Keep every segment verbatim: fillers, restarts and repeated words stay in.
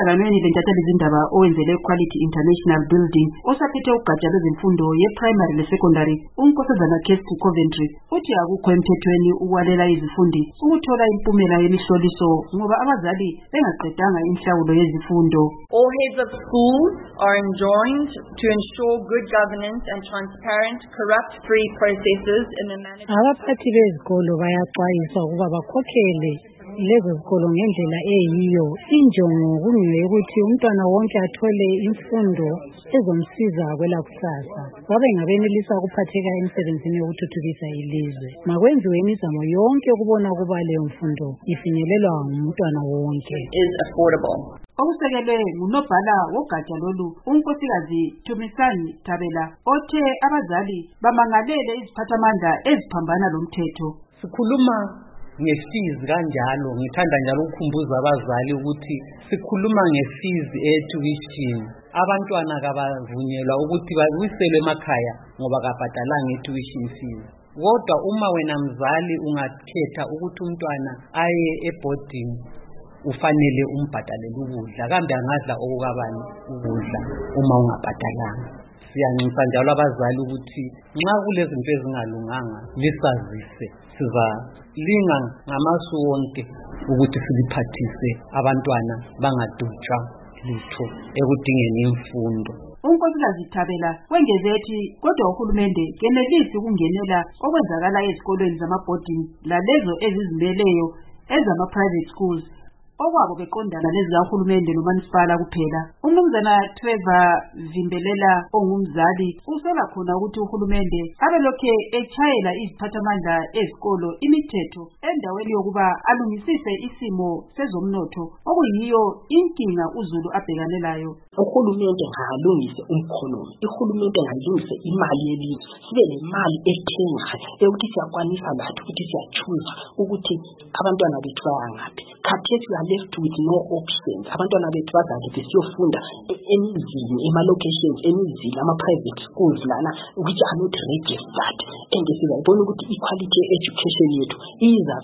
Emhlanganweni bentatheli izindaba owenzele Quality International Building osaphethe ugatsha lwezemfundo ye-primary le-secondary uNkosazana Kesti Coventry uthi akukho emthethweni ukwalela izifundi ukuthola impumela yemihloliso ngoba abazali bengaqedanga inhlawulo yezifundo. All heads of schools are enjoined to ensure good governance and transparent, corrupt-free processes in the management. Abaphathi bezikolo bayaxwayiswa ukuba bakhokhele lezo zikolo ngendlela eyiyo. Injongo kungiyo ukuthi umntwana wonke athole imfundo ezomsiza kwelakusasa. Babe ngabenelisa ukuphatheka emsebenzini yokuthuthukisa ilizwe. Makwenziwe imizamo yonke ukubona ukuba leyo mfundo ifinyelelwa ngumntwana wonke. Is affordable. Okusekelwe ngunobhala wogatsha lolu uNkosikazi Thumisani Thabela othe abazali bamangalele iziphathamandla eziphambana lomthetho. Sikhuluma nge-fees kanjalo, ngithanda njalo ukukhumbuza abazali ukuthi sikhuluma nge-fees e-tuition. Abantwana kabavunyelwa ukuthi babuyiselwe emakhaya ngoba kabhadalanga i-tuition fees. Kodwa uma wena mzali ungakhetha ukuthi umntwana aye e-boarding ufanele umbhadalele ukudla, kambe angadla okukabani ukudla uma ungabhadalanga. Siyanxusa njalo abazali ukuthi nxa kulezinto ezingalunganga lisazise, siza linga ngamasu wonke ukuthi siliphathise abantwana bangadutshwa lutho ekudingeni imfundo. uNkosikazi Thabela wengeze ethi kodwa uhulumende kenelisi ukungenela okwenzakala ezikolweni zama-boarding lalezo ezizimeleyo ezama-private schools okwabo beqondana nezikahulumende nomasipala kuphela. Umnumzana Trevor Vimbelela ongumzali usela khona ukuthi uhulumende abelokhe echayela iziphathamandla ezikolo imithetho endaweni yokuba alungisise isimo sezomnotho okuyiyo inkinga uZulu abhekane nayo. Uhulumende ngalungise umkhonomi, ihulumende ngalungise imali yelizwe, sibe nemali ethenga ukuthi siyakwanisa lathi ukuthi siyachuza ukuthi abantwana bethu bayangaphi. Khathesi we are left with no options. Abantwana bethu bazathi besiyofunda emizini, ema-locations, emizini, ama-private schools lana which are not registered. And sizayibona ukuthi equality education yethu izabe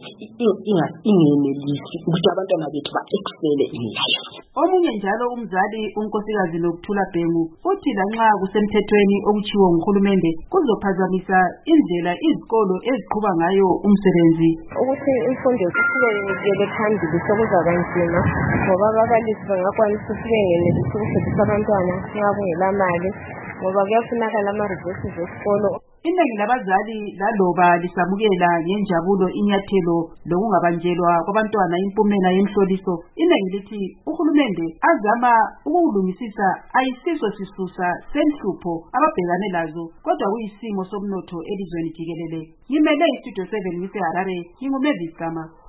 ingenelisi ukuthi abantwana bethu ba-excele in life. Omunye njalo umzali uNkosikazi Nokuthula Bhengu uthi lanxa kusemthethweni okuchiwo nguhulumende kuzophazamisa indlela izikolo eziqhuba ngayo umsebenzi. Ukuthi imfundo iqhubekele phambili sokuzaba nzima ngoba ababalisi bangakwanisa ukuthi bengenelisi ukufundisa abantwana nxa kungela mali ngoba kuyafunakala ama-resources esikolo. Iningi labazali laloba lisamukela ngenjabulo inyathelo lokungabanjelwa kwabantwana impumela yemhloliso, iningi lithi uhulumende azama ukulungisisa ayisiso sisusa senhlupho ababhekane lazo kodwa kuyisimo somnotho elizweni jikelele. Ngimele istudio seven ngise Harare, nginguMavis Gama.